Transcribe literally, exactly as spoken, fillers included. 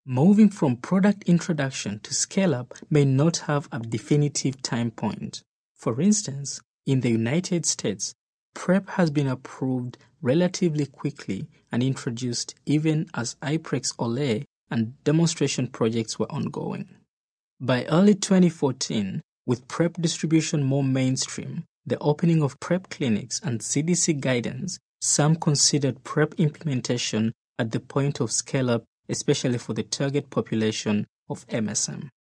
Moving from product introduction to scale-up may not have a definitive time point. For instance, in the United States, PrEP has been approved relatively quickly and introduced even as Iprex-Olay and demonstration projects were ongoing. By early twenty fourteen, with PrEP distribution more mainstream, the opening of PrEP clinics and C D C guidance, some considered PrEP implementation at the point of scale-up, especially for the target population of M S M.